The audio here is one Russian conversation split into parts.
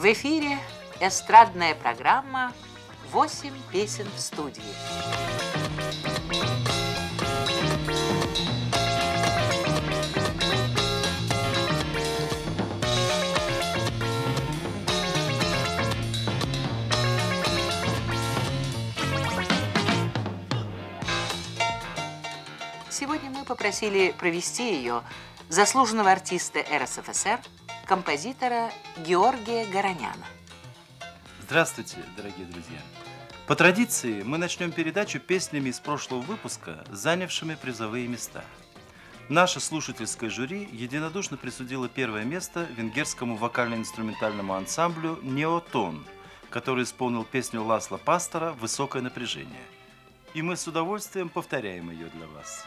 В эфире эстрадная программа «8 песен в студии». Сегодня мы попросили провести ее заслуженного артиста РСФСР, композитора Георгия Гороняна. Здравствуйте, дорогие друзья! По традиции мы начнем передачу песнями из прошлого выпуска, занявшими призовые места. Наше слушательское жюри единодушно присудило первое место венгерскому вокально-инструментальному ансамблю «Неотон», который исполнил песню Ласло Пастора «Высокое напряжение». И мы с удовольствием повторяем ее для вас.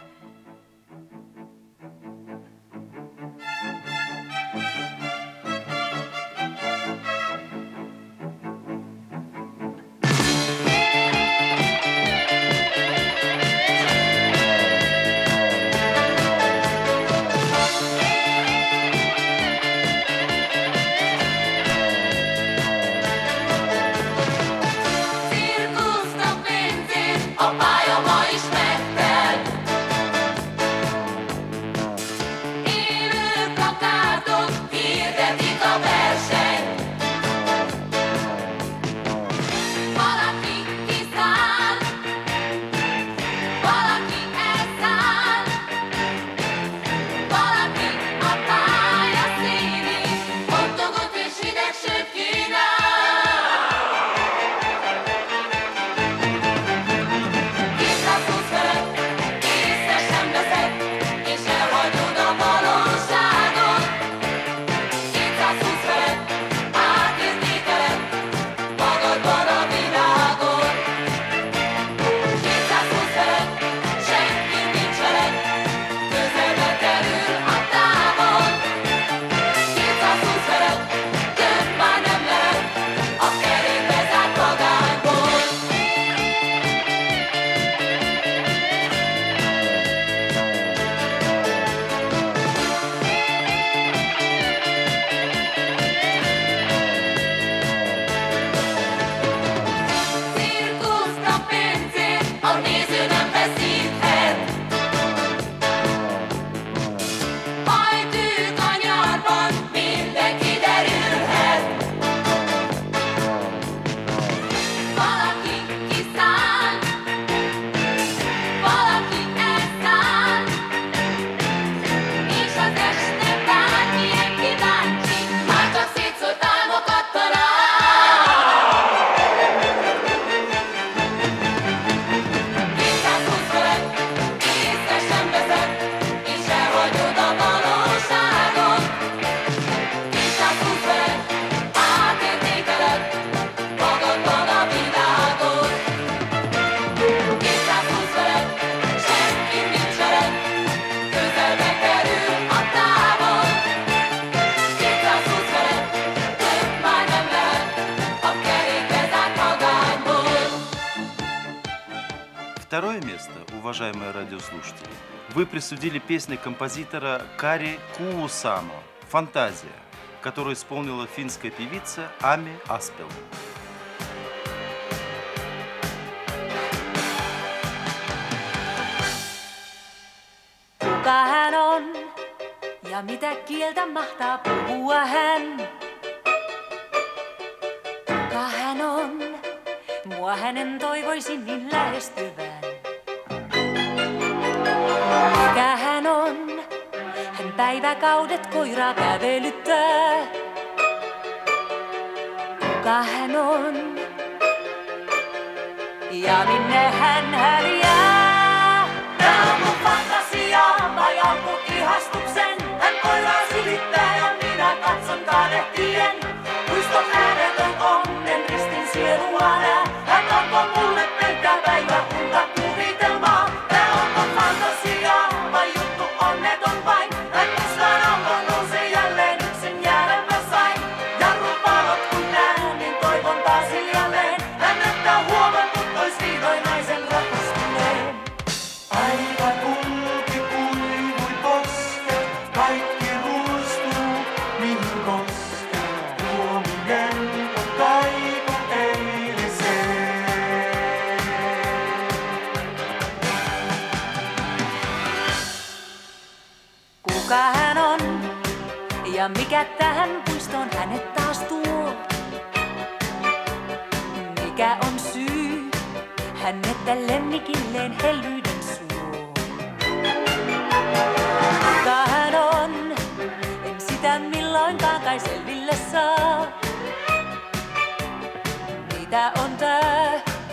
Второе место, уважаемые радиослушатели, вы присудили песне композитора Кари Куусано «Фантазия», которую исполнила финская певица Ами Аспел. Kuka hän on ja mitä kieltä mahtaa puhua hän? Kuka hän on? Mua hänen toivoisin niin lähestyvän. Mikä hän on? Hän päiväkaudet koiraa kävelyttää. Kuka hän on? Ja minne hän häviää? Tää on mun fantasiaa, vai alku ihastuksen? Hän koiraa silittää ja minä katson kadehtien. Muiston ääretön onnen ristin sielua nää. Hän alkoi mulle pelkkää päiväunta kuvitelmaa. Tää on mun fantasiaa, vai juttu onneton vain? Hän mustaan aallon nousee jälleen yksin jäädä mä sain. Jarrut valot kun näen, niin toivon taas hiljalleen. Hän näyttää huomannut, ois vihdoin naisen rakastuneen. Aika kulki kuivui Kuka hän on ja mikä tähän puistoon hänet taas tuo? Mikä on syy hänet lemmikilleen hellyyden suo? Kuka hän on, en sitä milloinkaan kai selville saa. Mitä on tää?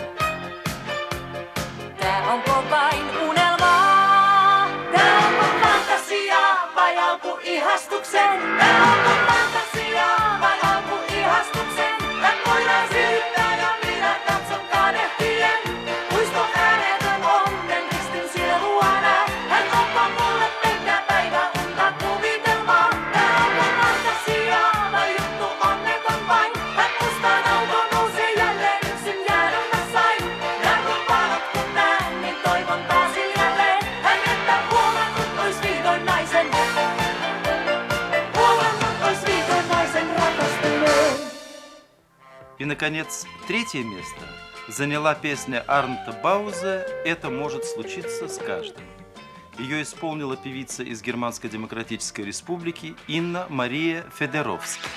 Tää onko vain unelmaa? Tää onko fantasiaa vai alku ihastuksen? Tää onko fantasiaa vai alku ihastuksen? Tän voidaan syyttää ja minä katson kadehtien. Puiston äänetön onnen ristin sielua nää. Hän onko mulle pelkkää päivä unta kuvitelmaa? Tää onko fantasiaa vai juttu onneton vain? Hän mustaan auton nousi jälleen yksin jäädä mä sain. Ja kun valot kun näen, niin toivon taas hiljalleen. Hän että huomannut ois vihdoin naisen. Huomannut ois vihdoin naisen rakastuneen. И, наконец, третье место заняла песня Арнта Баузе «Это может случиться с каждым». Ее исполнила певица из Германской Демократической Республики Инна Мария Федеровски.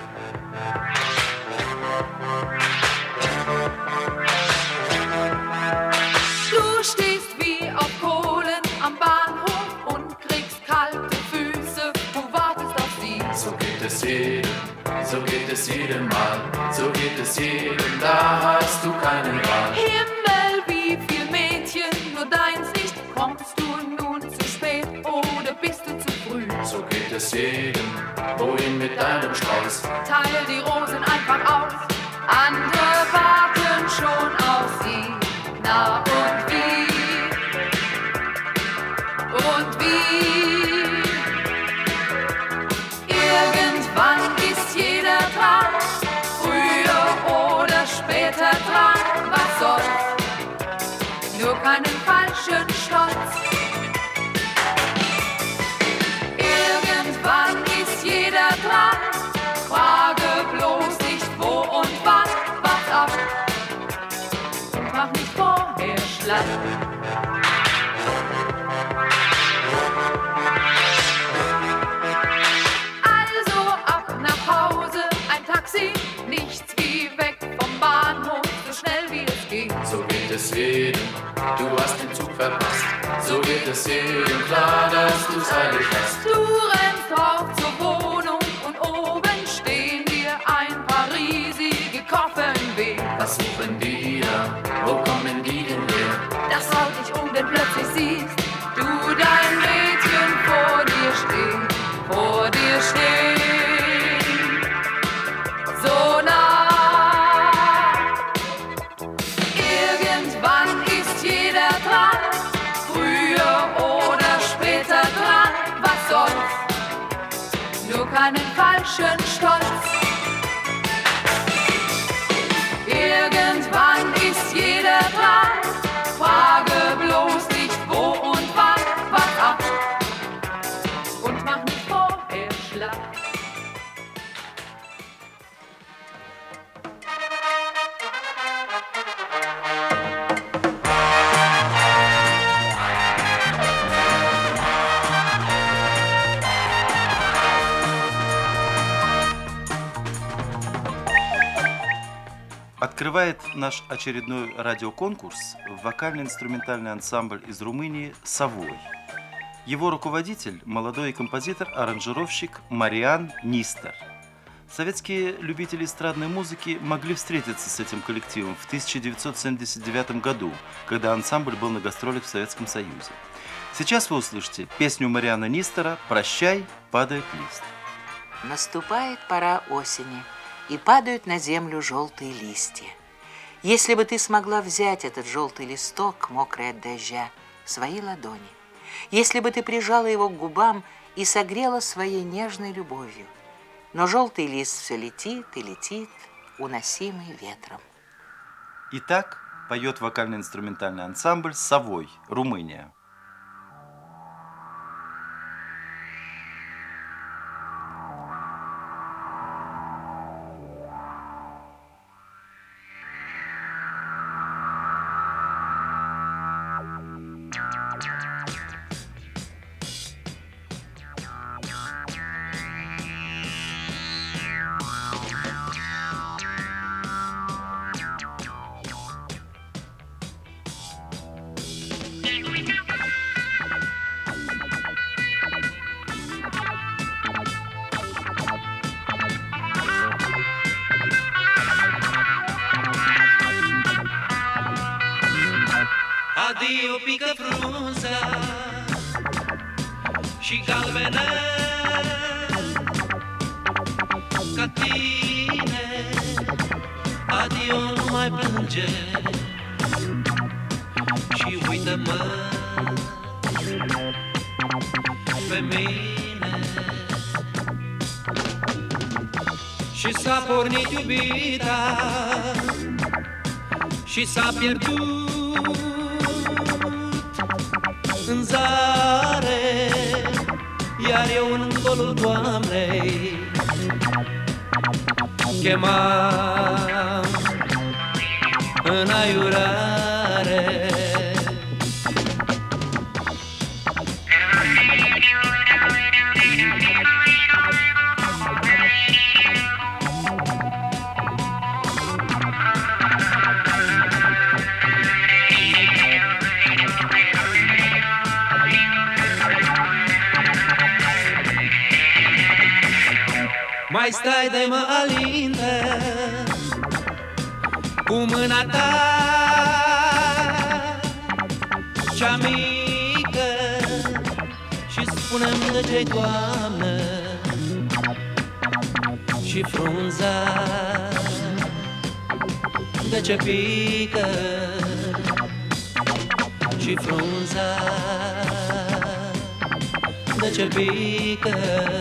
Du stehst wie auf Kohlen am Bahnhof und kriegst kalte Füße. Du wartest auf sie. So geht es jedem, so geht es jedem Mal, so geht es jedem, da hast du keine Wahl. Himmel, wie viel Mädchen, nur deins nicht. Kommst du nun zu spät oder bist du zu früh? So geht es jedem, wohin mit deinem Strauß? Teil die Rosen einfach aus. Andere warten schon auf sie. Na und wie? Und wie? Irgendwann ist jeder dran, früher oder später dran. Was soll's? Nur keinen falschen Stolz. Irgendwann ist jeder dran, frage bloß nicht wo und wann. Wart ab und mach nicht vorher schlapp. Also ab nach Hause, ein Taxi, nichts wie weg vom Bahnhof, so schnell wie es geht. So geht es jedem, du hast den Zug verpasst. So geht es jedem, klar, dass du's eilig hast. Du rennst hoch zur Wohnung und oben stehen dir ein paar riesige Koffer im Weg. Was suchen die da? Wo kommen die denn her? Das haut dich um, denn plötzlich siehst du dein Mädchen vor dir stehen, vor dir stehen. So nah. Irgendwann ist jeder dran, früher oder später dran. Was soll's? Nur keinen falschen Stolz. Irgendwann ist jeder dran, frage bloß nicht wo und wann. Wart ab und mach nicht vorher schlapp. Открывает наш очередной радиоконкурс вокально-инструментальный ансамбль из Румынии «Совой». Его руководитель – молодой композитор-аранжировщик Мариан Нистер. Советские любители эстрадной музыки могли встретиться с этим коллективом в 1979 году, когда ансамбль был на гастролях в Советском Союзе. Сейчас вы услышите песню Мариана Нистера «Прощай, падает лист». Наступает пора осени, и падают на землю желтые листья. Если бы ты смогла взять этот желтый листок, мокрый от дождя, в свои ладони, если бы ты прижала его к губам и согрела своей нежной любовью, но желтый лист все летит и летит, уносимый ветром. Итак, поет вокально-инструментальный ансамбль «Совой», Румыния. Addio pică frunza și galbenă ca tine. Adio, nu mai plânge și uită-mă pe mine. Și s-a pornit iubita și s-a pierdut în zare, iar eu în golul Doamnei chemam în aiurare. Mai stai de mă alinte cu mâna ta cea mică și spune-mi de ce-i toamnă și frunza de ce pică și frunza de ce pică.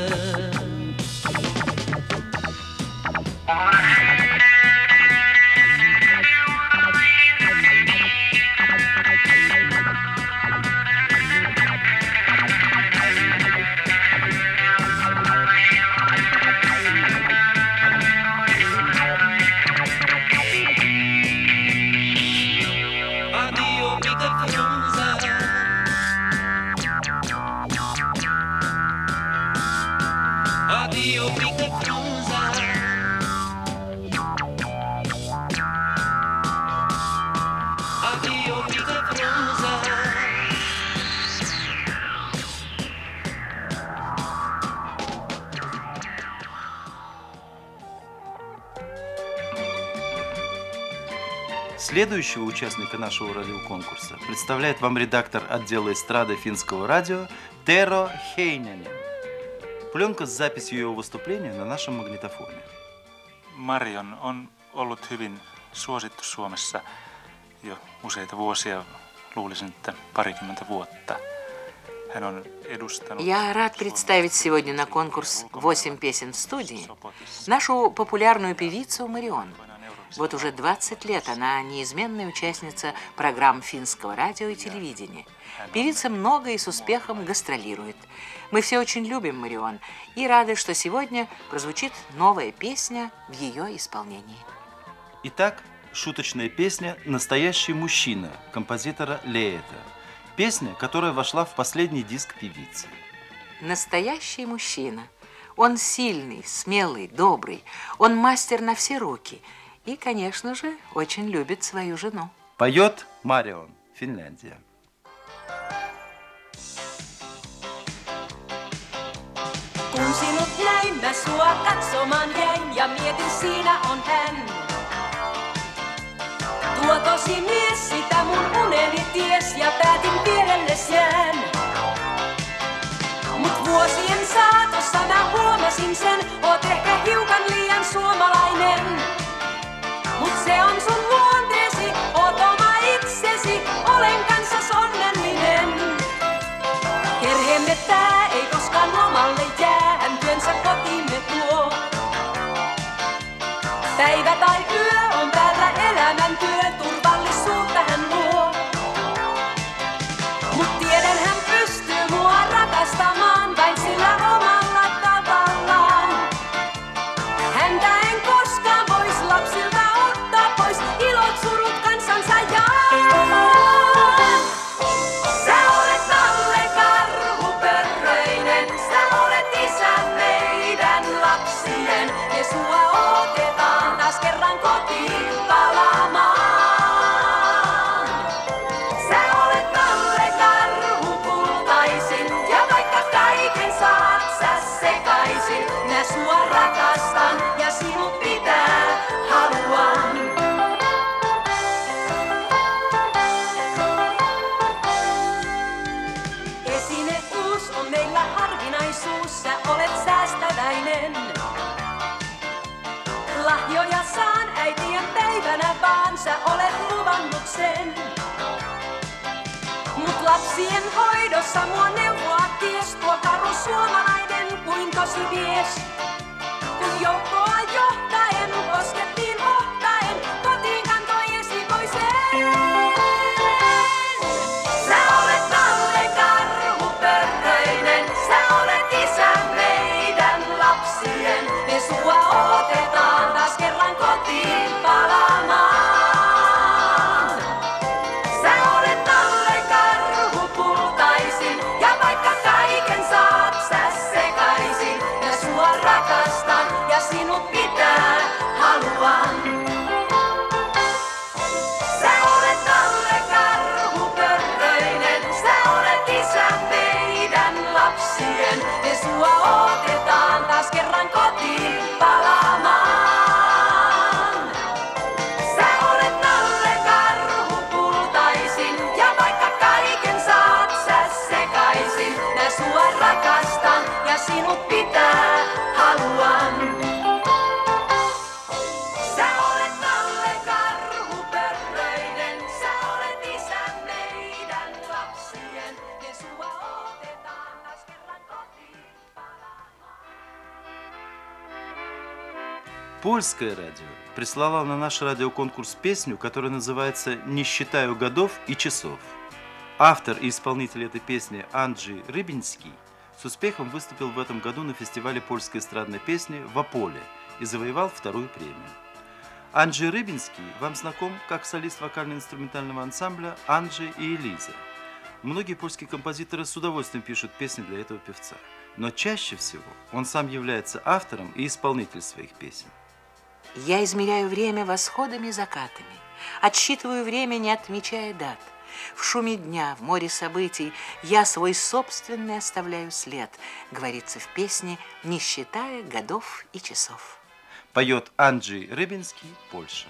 Следующего участника нашего радиоконкурса представляет вам редактор отдела эстрады финского радио Теро Хейнянин. Пленка с записью его выступления на нашем магнитофоне. Marion on ollut hyvin suosittu Suomessa jo useita vuosia, luulisin, että parikymmentä vuotta. Hän on edustanut... Я рад представить сегодня на конкурс «8 песен в студии» нашу популярную певицу Марион. Вот уже 20 лет она неизменная участница программ финского радио и телевидения. Певица много и с успехом гастролирует. Мы все очень любим Марион и рады, что сегодня прозвучит новая песня в ее исполнении. Итак, шуточная песня «Настоящий мужчина» композитора Леэта. Песня, которая вошла в последний диск певицы. Настоящий мужчина. Он сильный, смелый, добрый. Он мастер на все руки. И, конечно же, очень любит свою жену. Поет Марион, Финляндия. Kun sinut näin, mä sua katsomaan jäin ja mietin, siinä on hän. Tuo tosi mies, sitä mun uneni ties ja päätin vierelles jään. Mut vuosien saatossa mä huomasin sen, oot ehkä hiukan liian suomalainen. Mut se on sun luonteesi, oot oma itsesi, olen kanssas onnellinen. Perheemme tää ei koskaan lomalle jää, hän työnsä kotiimme tuo. Päivä tai yö on päällä elämäntyö, turvallisuutta hän luo. Mut tiedän hän pystyy mua rakastamaan vain sillä omalla tavallaan. Häntä en koskaan vois lapsilta ottaa pois, ilo tulevaisuus, sä olet säästäväinen. Lahjoja saan äitien päivänä vaan, sä olet luvannut sen. Mut lapsien hoidossa mua neuvoa ties, tuo karu suomalainen kuin tosi mies. Kun joukkoa johtaen koskettiin ohtaen, kotiin kantoi esikoisen. Sä olet Nalle karhu pörröinen, sä olet isä meidän lapsien. Me sua otetaan taas kerran kotiin palaamaan. Sä olet Nalle karhu kultaisin, ja vaikka kaiken saat sä sekaisin, ja sua rakastan ja sinut pitää haluan. Sä olet Nalle karhu pörröinen, sä olet isä meidän lapsien. Me sua otetaan taas kerran kotiin palaamaan. Sä olet Nalle karhu kultaisin, ja vaikka kaiken saat sä sekaisin, mä sua rakastan ja sinut pitää haluan. Sä olet Nalle karhu pörröinen, sä olet isä meidän lapsien. Me sua otetaan taas kerran kotiin palaamaan. Польское радио прислало на наш радиоконкурс песню, которая называется «Не считаю годов и часов». Автор и исполнитель этой песни Анджей Рыбинский с успехом выступил в этом году на фестивале польской эстрадной песни в Ополе и завоевал вторую премию. Анджей Рыбинский вам знаком как солист вокально-инструментального ансамбля «Анджей и Элиза». Многие польские композиторы с удовольствием пишут песни для этого певца, но чаще всего он сам является автором и исполнителем своих песен. Я измеряю время восходами и закатами, отсчитываю время, не отмечая дат. В шуме дня, в море событий я свой собственный оставляю след, говорится в песне, не считая годов и часов. Поет Анджей Рыбинский, Польша.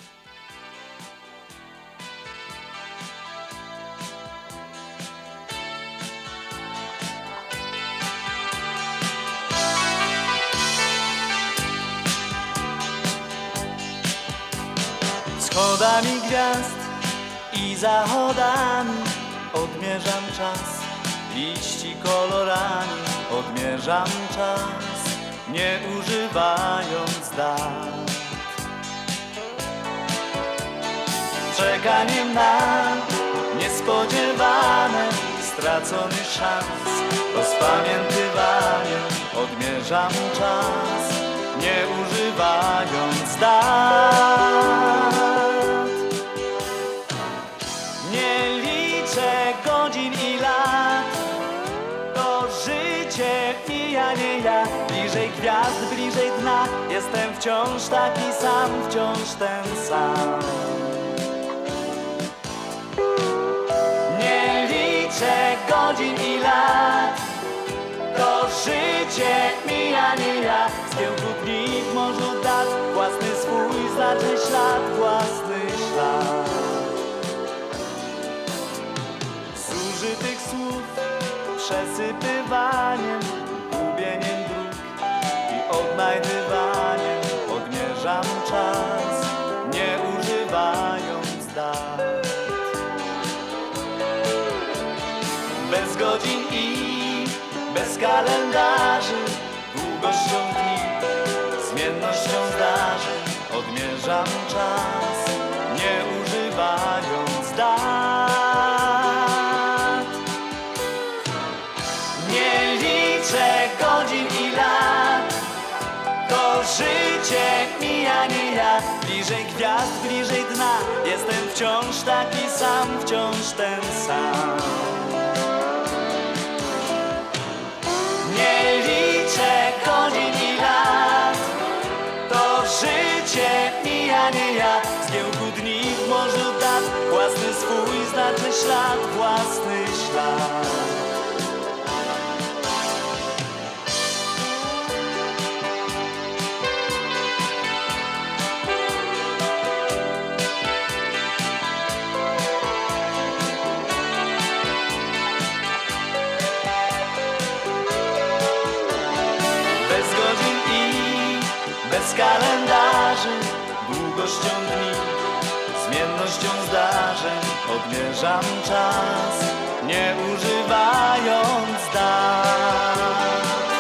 Wschodami gwiazd i zachodami odmierzam czas, liści kolorami odmierzam czas, nie używając dat. Czekaniem na niespodziewane, stracony szans, rozpamiętywaniem odmierzam czas, nie używając dat. Nie liczę godzin i lat, to życie mija, nie ja. Bliżej gwiazd, bliżej dna, jestem wciąż taki sam, wciąż ten sam. Nie liczę godzin i lat, to życie mija, nie ja. Z kiełku dni w morzu dat, własny swój znaczy ślad, własny ślad. Zużytych słów przesypywaniem, gubieniem dróg i odnajdywaniem odmierzam czas, nie używając dat. Bez godzin i bez kalendarzy, długością dni, zmiennością zdarzeń odmierzam czas, nie używając dat. Nie liczę godzin i lat, to życie mija, nie ja. Bliżej gwiazd, bliżej dna, jestem wciąż taki sam, wciąż ten sam. Nie liczę godzin i lat, to życie mija, nie ja. Z kiełku dni w morzu dat, własny swój znaczy ślad, własny ślad. z kalendarzy, długością dni, zmiennością zdarzeń odmierzam czas, nie używając dat.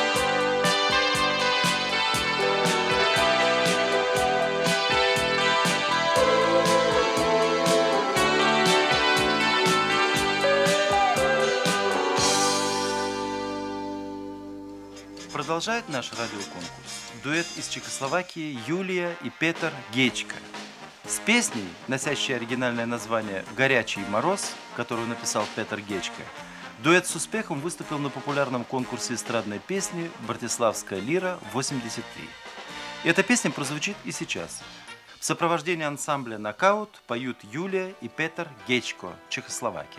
Продолжает наш радиоконкурс дуэт из Чехословакии Юлия и Петр Гечка. С песней, носящей оригинальное название «Горячий мороз», которую написал Петр Гечка, дуэт с успехом выступил на популярном конкурсе эстрадной песни «Братиславская лира» 83. И эта песня прозвучит и сейчас. В сопровождении ансамбля «Нокаут» поют Юлия и Петр Гечко, Чехословакия.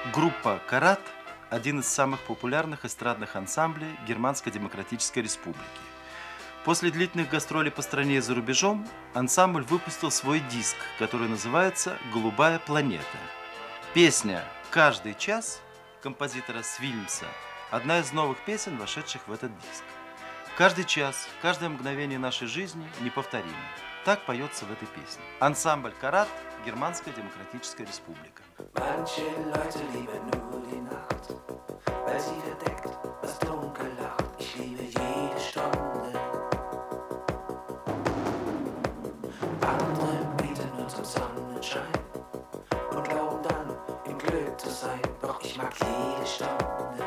Группа «Карат» – один из самых популярных эстрадных ансамблей Германской Демократической Республики. После длительных гастролей по стране и за рубежом ансамбль выпустил свой диск, который называется «Голубая планета». Песня «Каждый час» композитора Свильмса – одна из новых песен, вошедших в этот диск. Каждый час, каждое мгновение нашей жизни неповторимо. Так поется в этой песне. Ансамбль «Карат», Германская Демократическая Республика. Manche Leute lieben nur die Nacht, weil sie verdeckt, was dunkel lacht. Ich liebe jede Stunde. Andere beten nur zum Sonnenschein und glauben dann, im Glück zu sein. Doch ich mag jede Stunde.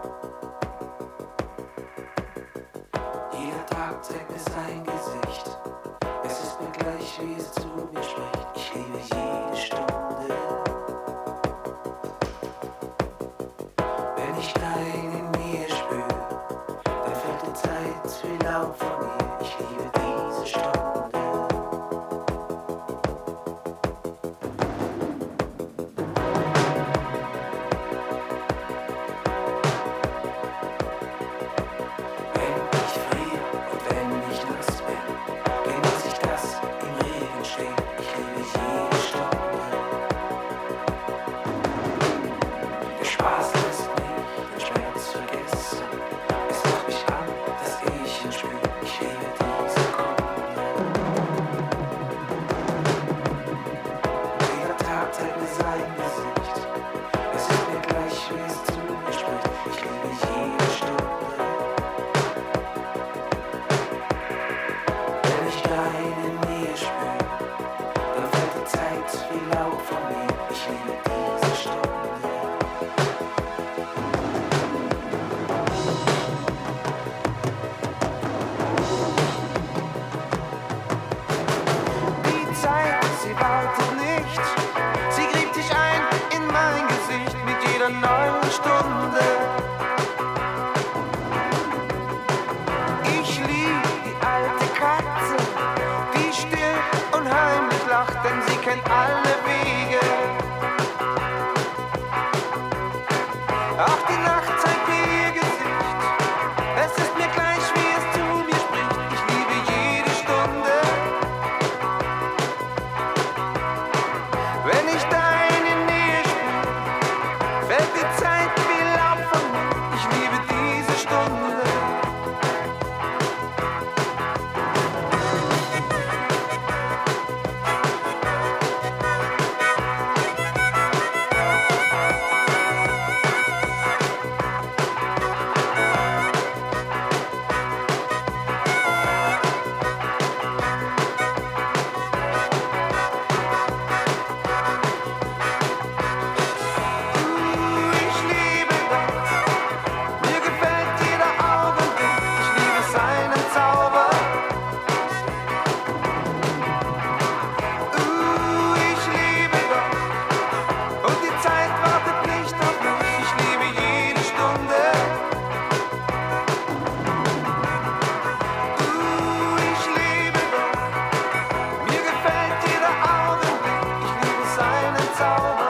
Jeder Tag zeigt mir sein Gesicht. Es ist mir gleich, wie es zu mir spricht. Ich liebe jede Stunde. Wenn ich Stein in mir spüre, dann fällt die Zeit wie Laub von mir. Ich liebe diese Stunde. Wenn ich friere und wenn ich nass bin, genieße ich das im Regen stehen. Ich liebe jede Stunde. Der Spaß lässt mich den Schmerz vergessen. Es macht mich an, dass ich ihn spüre. Ich liebe die Sekunde. Jeder Tag zeigt mir sein Gesicht. Es ist mir gleich, wie es zu mir spricht. Ich liebe jede Stunde. Wenn ich Stein in mir spüre, dann fällt die Zeit wie Laub von mir. Ich liebe diese Stunde. Die Zeit, sie wartet nicht. Sie gräbt sich ein in mein Gesicht mit jeder neuen Stunde. Ich liebe die alte Katze, die still und heimlich lacht, denn sie kennt alle Wege. Auch die Nacht zeigt mir ihr Gesicht. Es ist mir gleich, wie es zu mir spricht. Ich liebe jede Stunde. Wenn ich deine Nähe spüre, fällt die Zeit wie Laub von mir. Ich liebe diese Stunde. Ich liebe das. Mir gefällt jeder Augenblick. Ich liebe seinen Zauber. Ich liebe das. Und die Zeit wartet nicht auf mich. Ich liebe jede Stunde. Ich liebe das. Mir gefällt jeder Augenblick. Ich liebe seinen Zauber.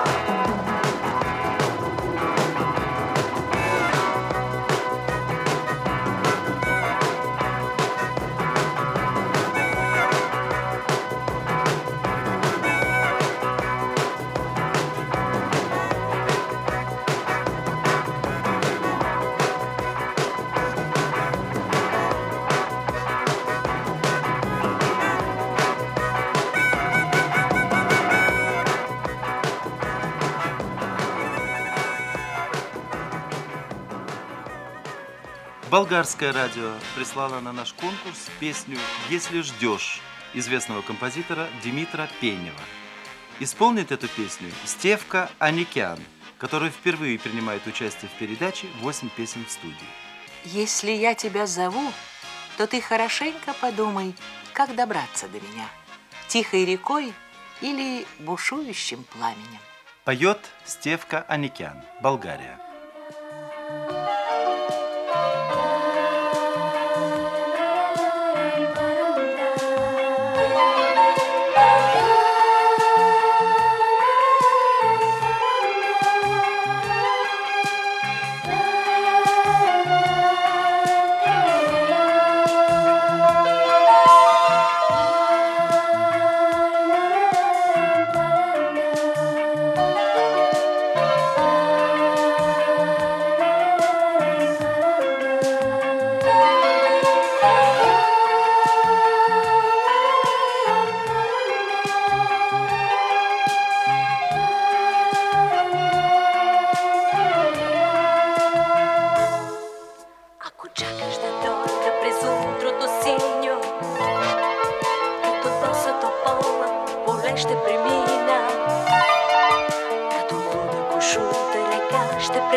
Болгарское радио прислало на наш конкурс песню «Если ждешь» известного композитора Димитра Пенева. Исполнит эту песню Стефка Аникян, который впервые принимает участие в передаче «8 песен в студии». Если я тебя зову, то ты хорошенько подумай, как добраться до меня. Тихой рекой или бушующим пламенем. Поет Стефка Аникян, Болгария.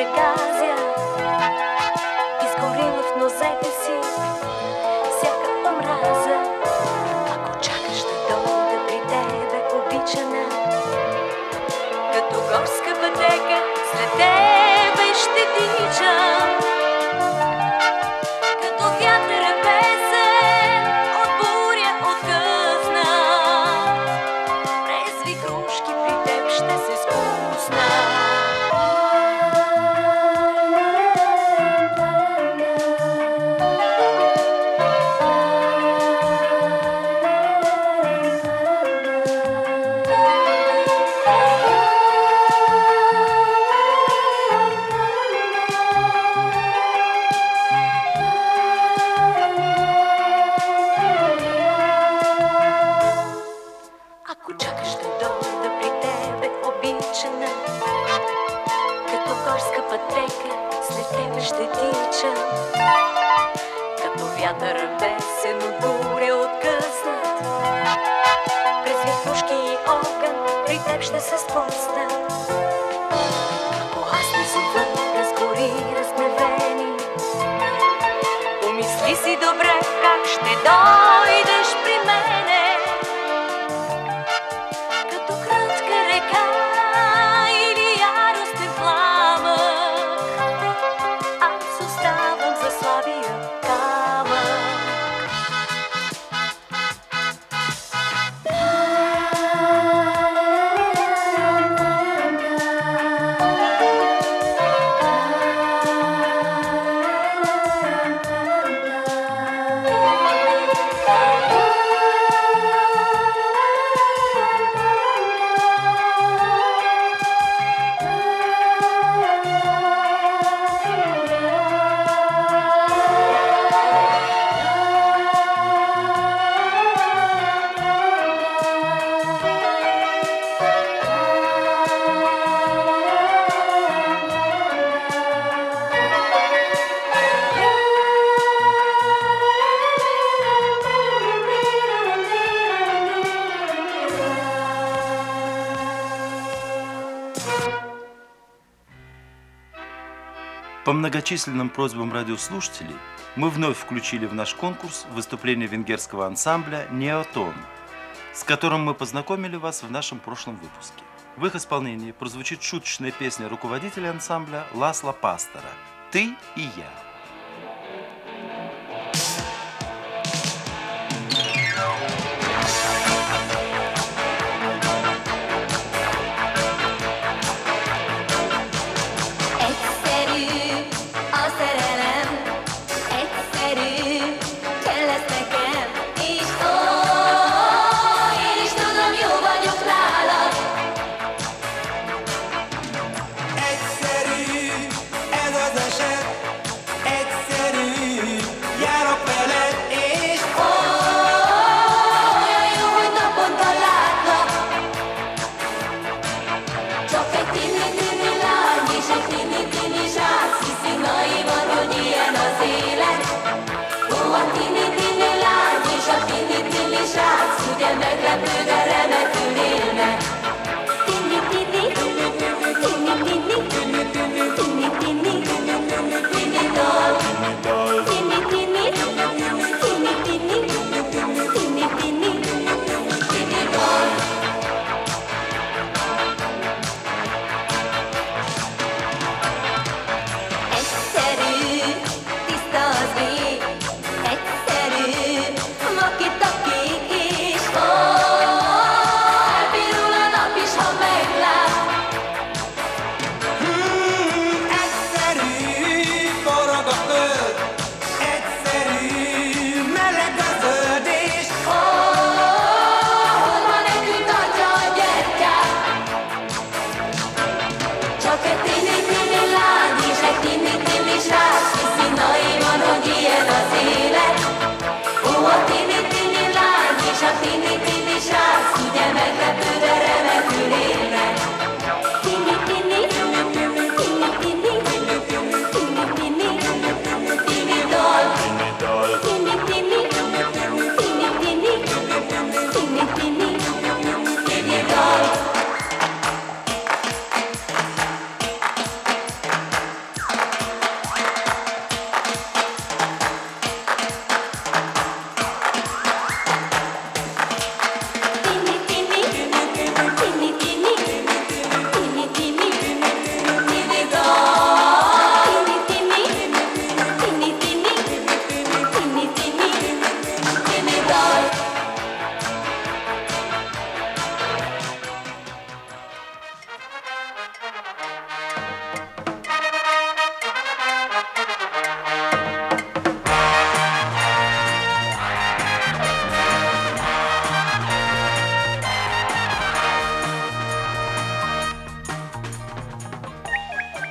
преказя, изгорила в нозете си всяка омраза. Ако чакаш да дойда при тебе, обичана, като горска пътека след тебе ще тичам, като вятъра песен от буря откъсна, през вихрушки при теб ще се спусна. Ако чакаш да дойда при тебе, обичана, като горска пътека след тебе ще тичам, като вятър бесен от буря откъснат, през вихрушки и огън при теб ще се спусна. Ако аз не съм вън, разгори разгневени, помисли си добре как ще дойдеш при мене, като кратка река или яростен пламък, аз оставам за слабия камък. По многочисленным просьбам радиослушателей мы вновь включили в наш конкурс выступление венгерского ансамбля «Неотон», с которым мы познакомили вас в нашем прошлом выпуске. В их исполнении прозвучит шуточная песня руководителя ансамбля Ласло Пастора «Ты и я». Egyszerű ez az eset,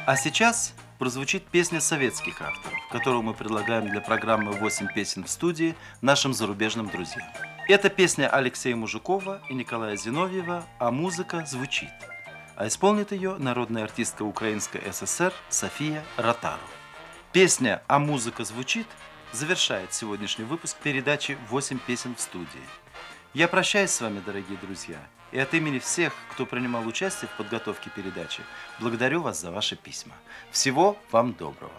А сейчас прозвучит песня советских авторов, которую мы предлагаем для программы «8 песен в студии» нашим зарубежным друзьям. Это песня Алексея Мужикова и Николая Зиновьева «А музыка звучит». А исполнит ее народная артистка Украинской ССР София Ротару. Песня «А музыка звучит» завершает сегодняшний выпуск передачи «8 песен в студии». Я прощаюсь с вами, дорогие друзья, и от имени всех, кто принимал участие в подготовке передачи, благодарю вас за ваши письма. Всего вам доброго.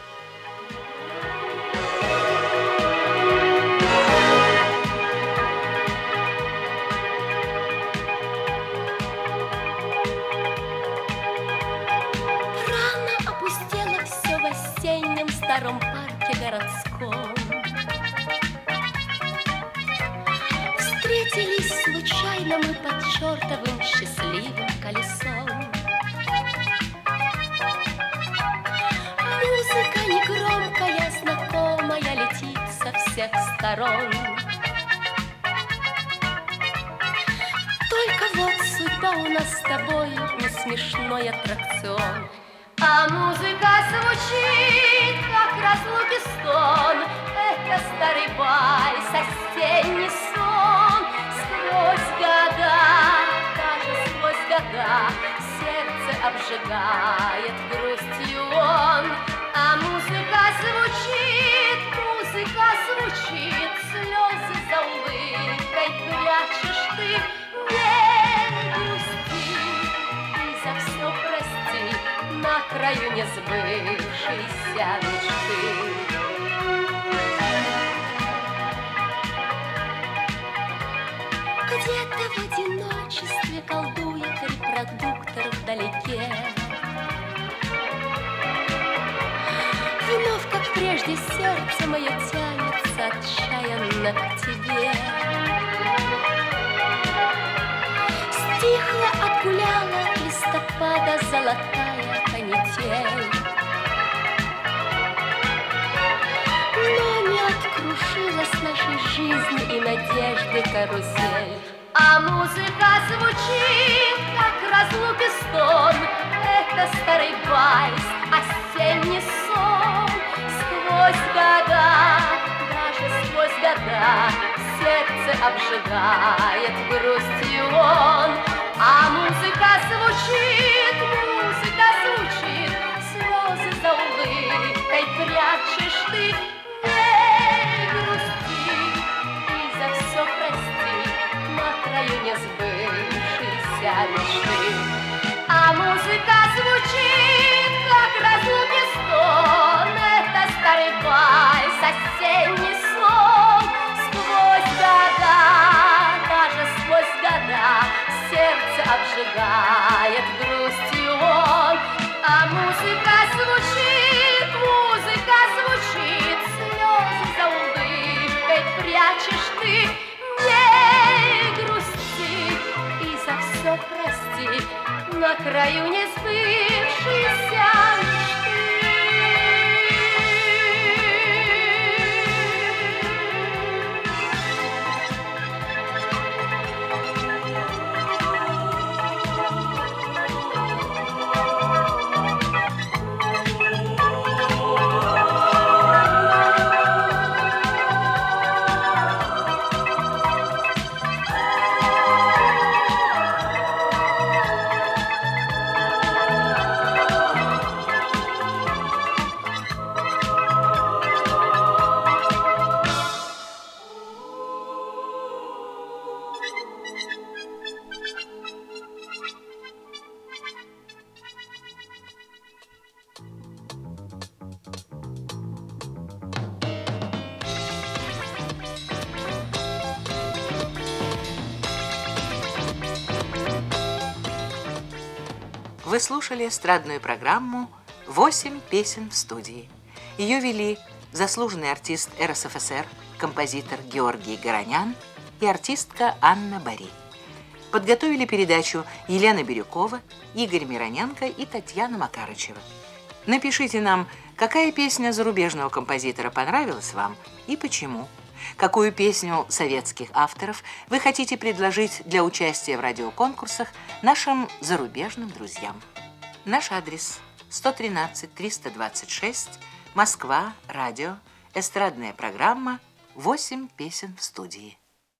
Рано опустело все в осеннем старом парке городском. Встретились случайно мы под чертовым счастливым колесом. Музыка негромкая, знакомая, летит со всех сторон. Только вот судьба у нас с тобой не смешной аттракцион. А музыка звучит, как разлуки стон. Это старый вальс, осенний сон. Сквозь года, даже сквозь года, сердце обжигает грустью он. А музыка звучит, слезы за улыбкой прячешь ты. Не грусти и за все прости, на краю несбывшейся мечты. Где-то в одиночестве колдует репродуктор вдалеке. Вновь, как прежде, сердце мое тянется отчаянно к тебе. Стихла, отгуляла листопада золотая канитель. Но не открушилась нашей жизни и надежды карусель. А музыка звучит, как разлуки стон. Это старый вальс, осенний сон. Сквозь года, даже сквозь года, сердце обжигает грустью он. А музыка звучит, слезы за улыбкой прячешь ты. Не грусти и за все прости, на краю несбывшейся мечты. А музыка звучит, как разлуки стон. Это старый вальс, осенний сон. Сквозь года, даже сквозь года, сердце обжигает грустью он. А музыка звучит, слезы за улыбкой прячешь ты. Не грусти и за все прости, на краю несбывшейся мечты. Вы слушали эстрадную программу «8 песен в студии». Ее вели заслуженный артист РСФСР, композитор Георгий Горонян и артистка Анна Бори. Подготовили передачу Елена Бирюкова, Игорь Мироненко и Татьяна Макарычева. Напишите нам, какая песня зарубежного композитора понравилась вам и почему. Какую песню советских авторов вы хотите предложить для участия в радиоконкурсах нашим зарубежным друзьям? Наш адрес 113-326, Москва, радио, эстрадная программа «8 песен в студии».